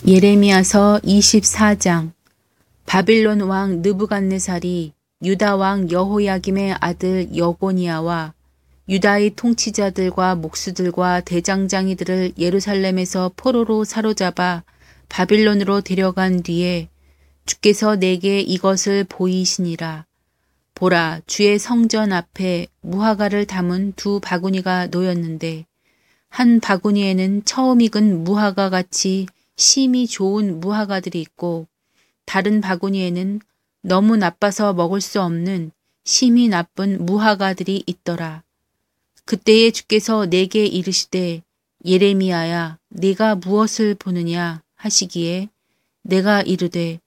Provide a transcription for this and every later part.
예레미야서 24장. 바빌론 왕 느부갓네살이 유다 왕 여호야김의 아들 여고니야와 유다의 통치자들과 목수들과 대장장이들을 예루살렘에서 포로로 사로잡아 바빌론으로 데려간 뒤에 주께서 내게 이것을 보이시니라. 보라, 주의 성전 앞에 무화과를 담은 두 바구니가 놓였는데 한 바구니에는 처음 익은 무화과 같이 심이 좋은 무화과들이 있고 다른 바구니에는 너무 나빠서 먹을 수 없는 심이 나쁜 무화과들이 있더라. 그때에 주께서 내게 이르시되 예레미야야, 네가 무엇을 보느냐 하시기에 내가 이르되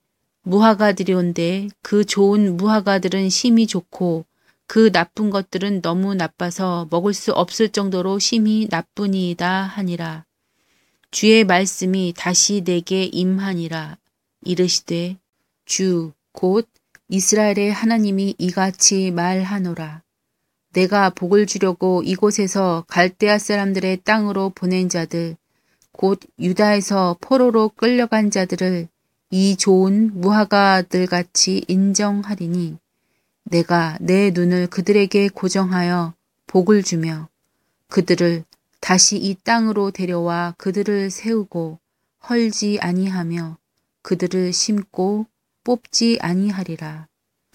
무화과들이온데 그 좋은 무화과들은 심이 좋고 그 나쁜 것들은 너무 나빠서 먹을 수 없을 정도로 심이 나쁘니이다 하니라. 주의 말씀이 다시 내게 임하니라. 이르시되 주 곧 이스라엘의 하나님이 이같이 말하노라. 내가 복을 주려고 이곳에서 갈대아 사람들의 땅으로 보낸 자들 곧 유다에서 포로로 끌려간 자들을 이 좋은 무화과들 같이 인정하리니 내가 내 눈을 그들에게 고정하여 복을 주며 그들을 다시 이 땅으로 데려와 그들을 세우고 헐지 아니하며 그들을 심고 뽑지 아니하리라.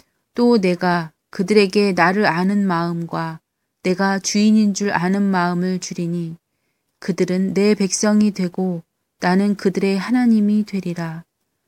또 내가 그들에게 나를 아는 마음과 내가 주인인 줄 아는 마음을 주리니 그들은 내 백성이 되고 나는 그들의 하나님이 되리라.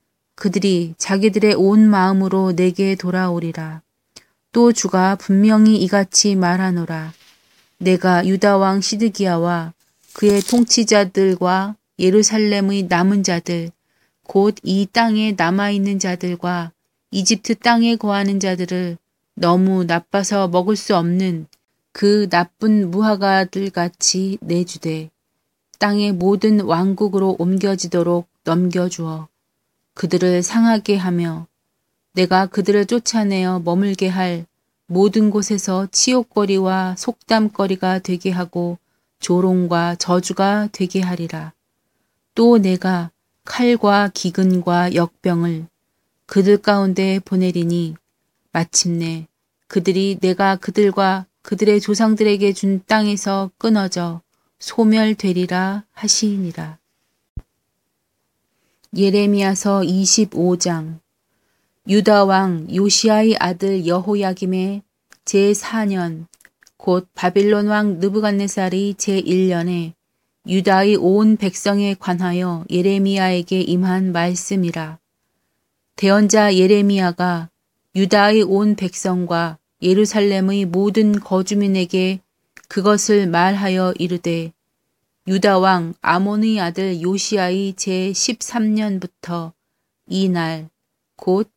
그들이 자기들의 온 마음으로 내게 돌아오리라. 또 주가 분명히 이같이 말하노라. 내가 유다 왕 시드기야와 그의 통치자들과 예루살렘의 남은 자들 곧 이 땅에 남아있는 자들과 이집트 땅에 거하는 자들을 너무 나빠서 먹을 수 없는 그 나쁜 무화과들 같이 내주되 땅의 모든 왕국으로 옮겨지도록 넘겨주어 그들을 상하게 하며 내가 그들을 쫓아내어 머물게 할 모든 곳에서 치욕거리와 속담거리가 되게 하고 조롱과 저주가 되게 하리라. 또 내가 칼과 기근과 역병을 그들 가운데 보내리니 마침내 그들이 내가 그들과 그들의 조상들에게 준 땅에서 끊어져 소멸되리라 하시니라. 예레미야서 25장. 유다 왕 요시야의 아들 여호야김의 제4년 곧 바빌론 왕 느부갓네살이 제1년에 유다의 온 백성에 관하여 예레미야에게 임한 말씀이라. 대언자 예레미야가 유다의 온 백성과 예루살렘의 모든 거주민에게 그것을 말하여 이르되 유다 왕 아몬의 아들 요시야의 제13년부터 이 날 곧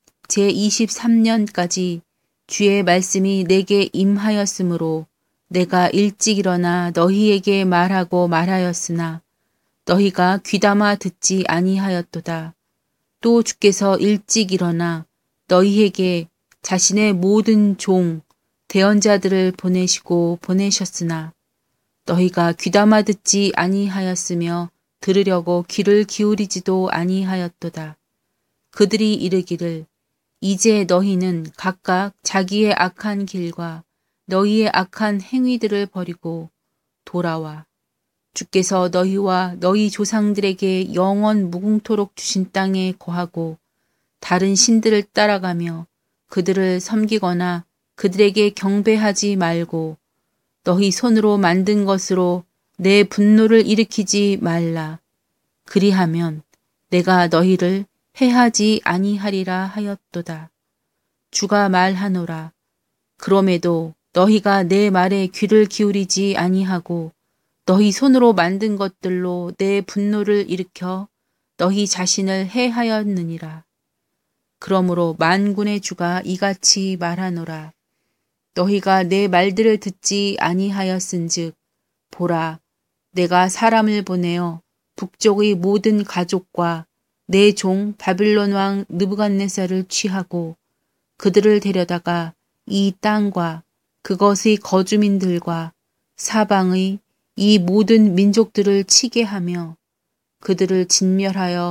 제23년까지 주의 말씀이 내게 임하였으므로 내가 일찍 일어나 너희에게 말하고 말하였으나 너희가 귀담아 듣지 아니하였도다. 또 주께서 일찍 일어나 너희에게 자신의 모든 종 대언자들을 보내시고 보내셨으나 너희가 귀담아 듣지 아니하였으며 들으려고 귀를 기울이지도 아니하였도다. 그들이 이르기를 이제 너희는 각각 자기의 악한 길과 너희의 악한 행위들을 버리고 돌아와 주께서 너희와 너희 조상들에게 영원 무궁토록 주신 땅에 거하고 다른 신들을 따라가며 그들을 섬기거나 그들에게 경배하지 말고 너희 손으로 만든 것으로 내 분노를 일으키지 말라. 그리하면 내가 너희를 해하지 아니하리라 하였도다. 주가 말하노라. 그럼에도 너희가 내 말에 귀를 기울이지 아니하고 너희 손으로 만든 것들로 내 분노를 일으켜 너희 자신을 해하였느니라. 그러므로 만군의 주가 이같이 말하노라. 너희가 내 말들을 듣지 아니하였은즉 보라, 내가 사람을 보내어 북쪽의 모든 가족과 내 종 바빌론 왕 느부갓네살을 취하고 그들을 데려다가 이 땅과 그것의 거주민들과 사방의 이 모든 민족들을 치게 하며 그들을 진멸하여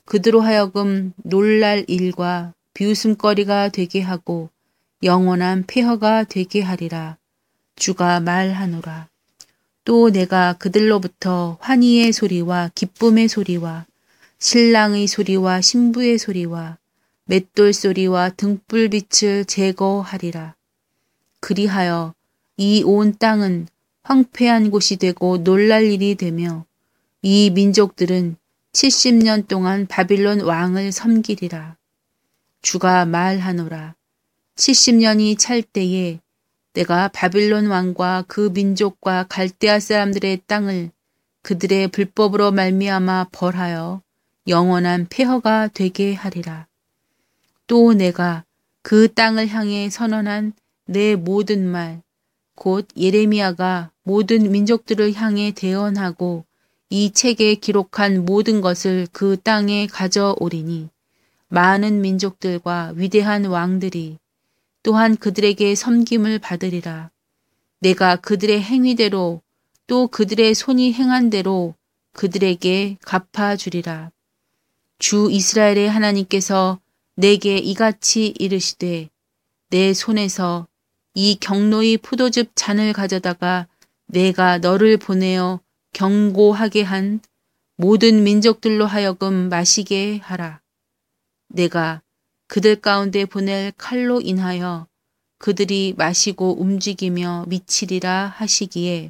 그들로 하여금 놀랄 일과 비웃음거리가 되게 하고 영원한 폐허가 되게 하리라. 주가 말하노라. 또 내가 그들로부터 환희의 소리와 기쁨의 소리와 신랑의 소리와 신부의 소리와 맷돌 소리와 등불빛을 제거하리라. 그리하여 이 온 땅은 황폐한 곳이 되고 놀랄 일이 되며 이 민족들은 70년 동안 바빌론 왕을 섬기리라. 주가 말하노라. 70년이 찰 때에 내가 바빌론 왕과 그 민족과 갈대아 사람들의 땅을 그들의 불법으로 말미암아 벌하여 영원한 폐허가 되게 하리라. 또 내가 그 땅을 향해 선언한 내 모든 말, 곧 예레미야가 모든 민족들을 향해 대언하고 이 책에 기록한 모든 것을 그 땅에 가져오리니 많은 민족들과 위대한 왕들이 또한 그들에게 섬김을 받으리라. 내가 그들의 행위대로 또 그들의 손이 행한 대로 그들에게 갚아주리라. 주 이스라엘의 하나님께서 내게 이같이 이르시되 내 손에서 이 경노의 포도즙 잔을 가져다가 내가 너를 보내어 경고하게 한 모든 민족들로 하여금 마시게 하라. 내가 그들 가운데 보낼 칼로 인하여 그들이 마시고 움직이며 미치리라 하시기에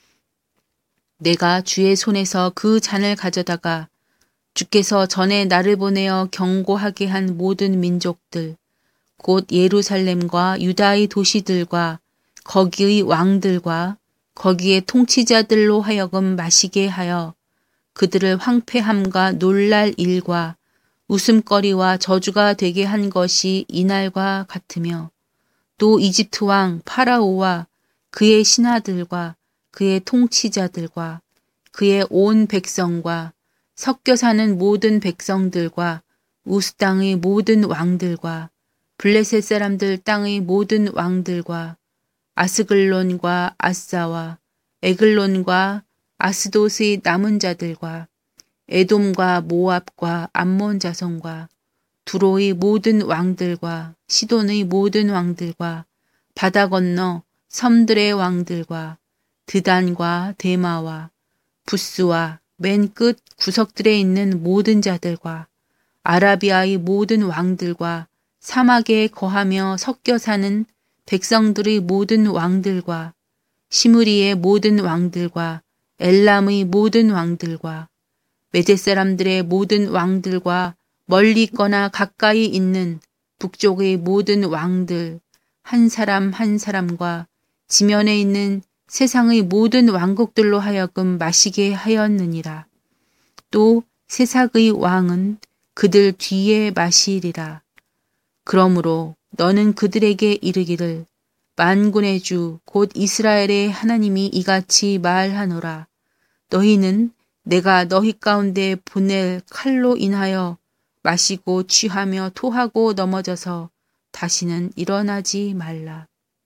내가 주의 손에서 그 잔을 가져다가 주께서 전에 나를 보내어 경고하게 한 모든 민족들 곧 예루살렘과 유다의 도시들과 거기의 왕들과 거기의 통치자들로 하여금 마시게 하여 그들을 황폐함과 놀랄 일과 웃음거리와 저주가 되게 한 것이 이날과 같으며 또 이집트 왕 파라오와 그의 신하들과 그의 통치자들과 그의 온 백성과 섞여 사는 모든 백성들과 우스 땅의 모든 왕들과 블레셋 사람들 땅의 모든 왕들과 아스글론과 아사와 에글론과 아스돗의 남은 자들과 에돔과 모압과 암몬 자손과 두로의 모든 왕들과 시돈의 모든 왕들과 바다 건너 섬들의 왕들과 드단과 데마와 부스와 맨 끝 구석들에 있는 모든 자들과 아라비아의 모든 왕들과 사막에 거하며 섞여 사는 백성들의 모든 왕들과 시므리의 모든 왕들과 엘람의 모든 왕들과 메대 사람들의 모든 왕들과 멀리 있거나 가까이 있는 북쪽의 모든 왕들 한 사람 한 사람과 지면에 있는 세상의 모든 왕국들로 하여금 마시게 하였느니라. 또 세삭의 왕은 그들 뒤에 마시리라. 그러므로 너는 그들에게 이르기를 만군의 주 곧 이스라엘의 하나님이 이같이 말하노라. 너희는 내가 너희 가운데 보낼 칼로 인하여 마시고 취하며 토하고 넘어져서 다시는 일어나지 말라.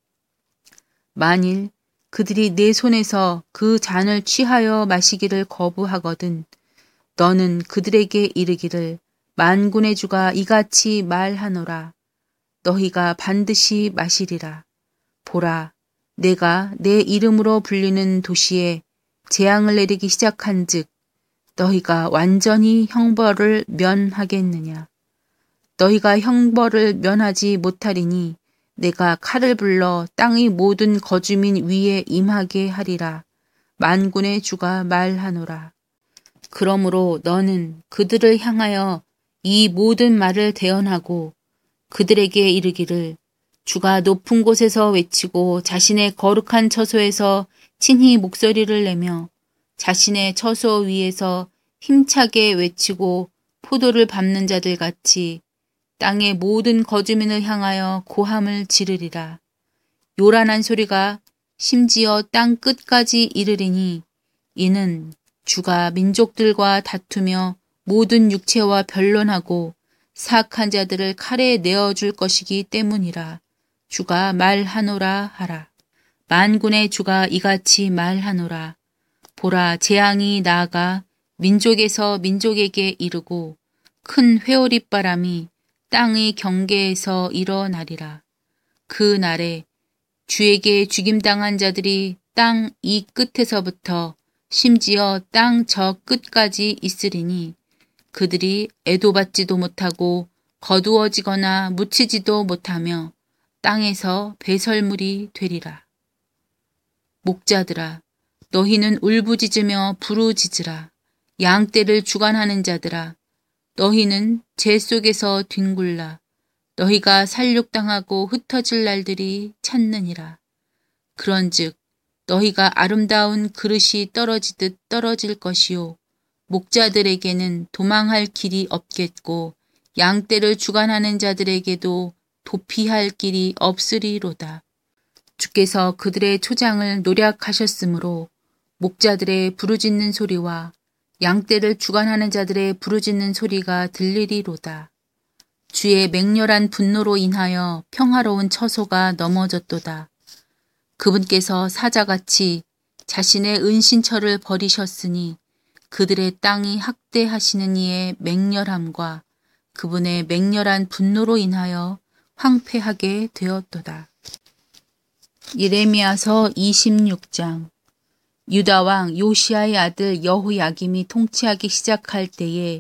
만일 그들이 내 손에서 그 잔을 취하여 마시기를 거부하거든 너는 그들에게 이르기를 만군의 주가 이같이 말하노라. 너희가 반드시 마시리라. 보라, 내가 내 이름으로 불리는 도시에 재앙을 내리기 시작한 즉 너희가 완전히 형벌을 면하겠느냐. 너희가 형벌을 면하지 못하리니 내가 칼을 불러 땅의 모든 거주민 위에 임하게 하리라. 만군의 주가 말하노라. 그러므로 너는 그들을 향하여 이 모든 말을 대언하고 그들에게 이르기를 주가 높은 곳에서 외치고 자신의 거룩한 처소에서 친히 목소리를 내며 자신의 처소 위에서 힘차게 외치고 포도를 밟는 자들 같이 땅의 모든 거주민을 향하여 고함을 지르리라. 요란한 소리가 심지어 땅 끝까지 이르리니 이는 주가 민족들과 다투며 모든 육체와 변론하고 사악한 자들을 칼에 내어줄 것이기 때문이라. 주가 말하노라 하라. 만군의 주가 이같이 말하노라. 보라, 재앙이 나아가 민족에서 민족에게 이르고 큰 회오릿바람이 땅의 경계에서 일어나리라. 그 날에 주에게 죽임당한 자들이 땅 이 끝에서부터 심지어 땅 저 끝까지 있으리니 그들이 애도받지도 못하고 거두어지거나 묻히지도 못하며 땅에서 배설물이 되리라. 목자들아, 너희는 울부짖으며 부르짖으라. 양떼를 주관하는 자들아, 너희는 재 속에서 뒹굴라. 너희가 살육당하고 흩어질 날들이 찼느니라. 그런즉 너희가 아름다운 그릇이 떨어지듯 떨어질 것이요 목자들에게는 도망할 길이 없겠고 양떼를 주관하는 자들에게도 도피할 길이 없으리로다. 주께서 그들의 초장을 노략하셨으므로 목자들의 부르짖는 소리와 양떼를 주관하는 자들의 부르짖는 소리가 들리리로다. 주의 맹렬한 분노로 인하여 평화로운 처소가 넘어졌도다. 그분께서 사자같이 자신의 은신처를 버리셨으니 그들의 땅이 학대하시는 이의 맹렬함과 그분의 맹렬한 분노로 인하여 황폐하게 되었도다. 예레미야서 26장. 유다 왕 요시야의 아들 여호야김이 통치하기 시작할 때에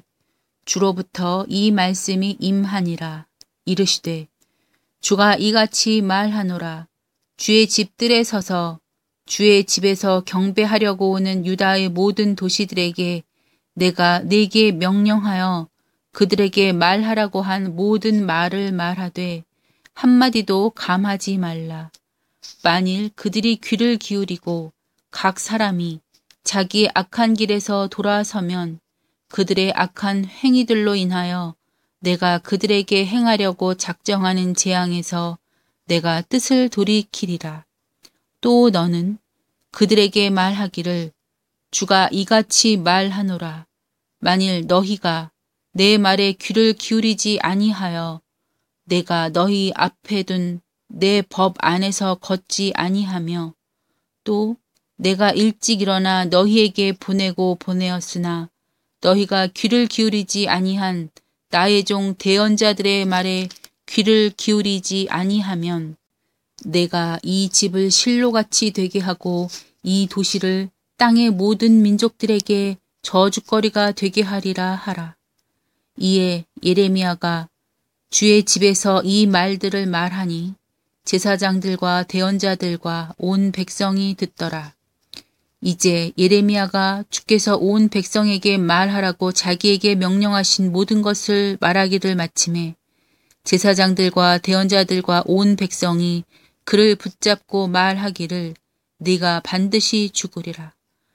주로부터 이 말씀이 임하니라. 이르시되 주가 이같이 말하노라. 주의 집들에 서서 주의 집에서 경배하려고 오는 유다의 모든 도시들에게 내가 네게 명령하여 그들에게 말하라고 한 모든 말을 말하되 한마디도 감하지 말라. 만일 그들이 귀를 기울이고 각 사람이 자기의 악한 길에서 돌아서면 그들의 악한 행위들로 인하여 내가 그들에게 행하려고 작정하는 재앙에서 내가 뜻을 돌이키리라. 또 너는 그들에게 말하기를 주가 이같이 말하노라. 만일 너희가 내 말에 귀를 기울이지 아니하여 내가 너희 앞에 둔 내 법 안에서 걷지 아니하며 또 내가 일찍 일어나 너희에게 보내고 보내었으나 너희가 귀를 기울이지 아니한 나의 종 대언자들의 말에 귀를 기울이지 아니하면 내가 이 집을 실로같이 되게 하고 이 도시를 땅의 모든 민족들에게 저주거리가 되게 하리라 하라. 이에 예레미야가 주의 집에서 이 말들을 말하니 제사장들과 대언자들과 온 백성이 듣더라. 이제 예레미야가 주께서 온 백성에게 말하라고 자기에게 명령하신 모든 것을 말하기를 마침에 제사장들과 대언자들과 온 백성이 그를 붙잡고 말하기를 네가 반드시 죽으리라.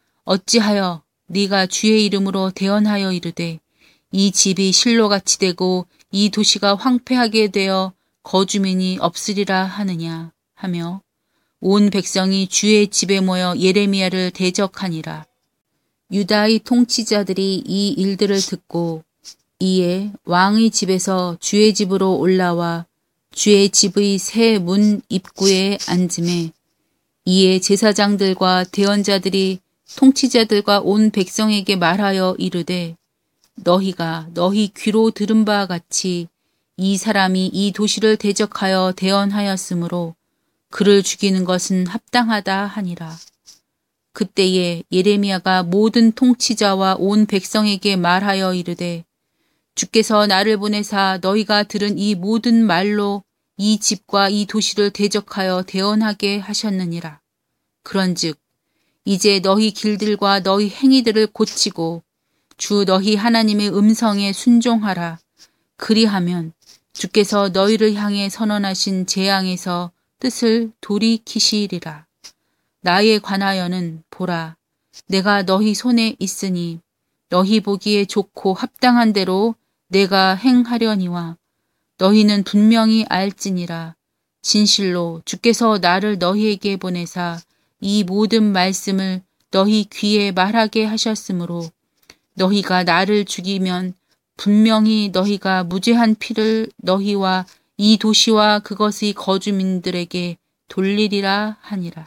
어찌하여 네가 주의 이름으로 대언하여 이르되 이 집이 실로같이 되고 이 도시가 황폐하게 되어 거주민이 없으리라 하느냐 하며 온 백성이 주의 집에 모여 예레미야를 대적하니라. 유다의 통치자들이 이 일들을 듣고 이에 왕의 집에서 주의 집으로 올라와 주의 집의 새 문 입구에 앉음에 이에 제사장들과 대언자들이 통치자들과 온 백성에게 말하여 이르되 너희가 너희 귀로 들은 바와 같이 이 사람이 이 도시를 대적하여 대언하였으므로 그를 죽이는 것은 합당하다 하니라. 그때에 예레미야가 모든 통치자와 온 백성에게 말하여 이르되 주께서 나를 보내사 너희가 들은 이 모든 말로 이 집과 이 도시를 대적하여 대언하게 하셨느니라. 그런즉 이제 너희 길들과 너희 행위들을 고치고 주 너희 하나님의 음성에 순종하라. 그리하면 주께서 너희를 향해 선언하신 재앙에서 뜻을 돌이키시리라. 나에 관하여는 보라, 내가 너희 손에 있으니 너희 보기에 좋고 합당한 대로 내가 행하려니와 너희는 분명히 알지니라. 진실로 주께서 나를 너희에게 보내사 이 모든 말씀을 너희 귀에 말하게 하셨으므로 너희가 나를 죽이면 분명히 너희가 무죄한 피를 너희와 이 도시와 그것의 거주민들에게 돌리리라 하니라.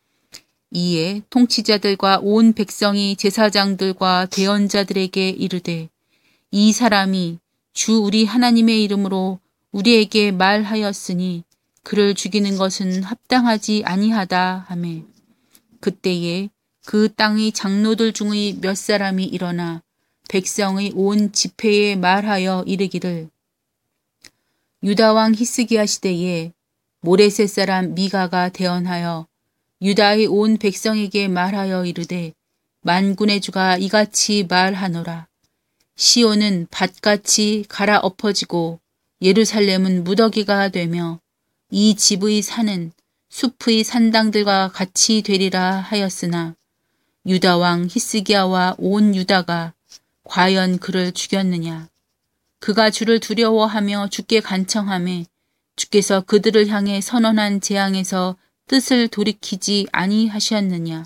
이에 통치자들과 온 백성이 제사장들과 대언자들에게 이르되 이 사람이 주 우리 하나님의 이름으로 우리에게 말하였으니 그를 죽이는 것은 합당하지 아니하다 하매 그때에 그 땅의 장로들 중의 몇 사람이 일어나 백성의 온 집회에 말하여 이르기를 유다 왕 히스기야 시대에 모레셋 사람 미가가 대언하여 유다의 온 백성에게 말하여 이르되 만군의 주가 이같이 말하노라. 시온은 밭같이 갈아엎어지고 예루살렘은 무더기가 되며 이 집의 산은 숲의 산당들과 같이 되리라 하였으나 유다 왕 히스기야와 온 유다가 과연 그를 죽였느냐. 그가 주를 두려워하며 주께 간청하매 주께서 그들을 향해 선언한 재앙에서 뜻을 돌이키지 아니하셨느냐.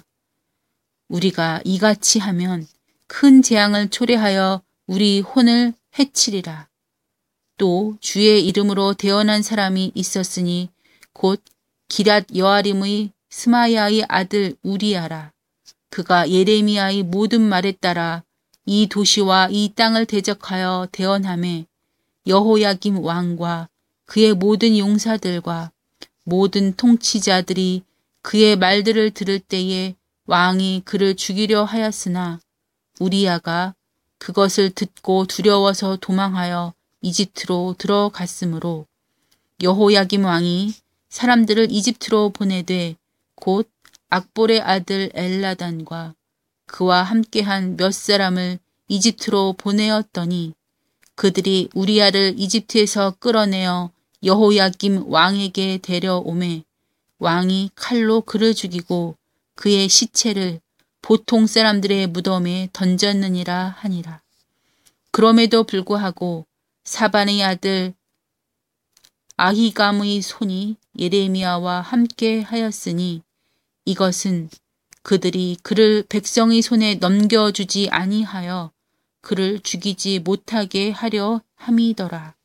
우리가 이같이 하면 큰 재앙을 초래하여 우리 혼을 해치리라. 또 주의 이름으로 대언한 사람이 있었으니 곧 기랏 여아림의 스마야의 아들 우리야라. 그가 예레미야의 모든 말에 따라 이 도시와 이 땅을 대적하여 대언하매 여호야김 왕과 그의 모든 용사들과 모든 통치자들이 그의 말들을 들을 때에 왕이 그를 죽이려 하였으나 우리야가 그것을 듣고 두려워서 도망하여 이집트로 들어갔으므로 여호야김 왕이 사람들을 이집트로 보내되 곧 악볼의 아들 엘라단과 그와 함께한 몇 사람을 이집트로 보내었더니 그들이 우리야를 이집트에서 끌어내어 여호야김 왕에게 데려오매 왕이 칼로 그를 죽이고 그의 시체를 보통 사람들의 무덤에 던졌느니라 하니라. 그럼에도 불구하고 사반의 아들 아히감의 손이 예레미야와 함께 하였으니 이것은 그들이 그를 백성의 손에 넘겨주지 아니하여 그를 죽이지 못하게 하려 함이더라.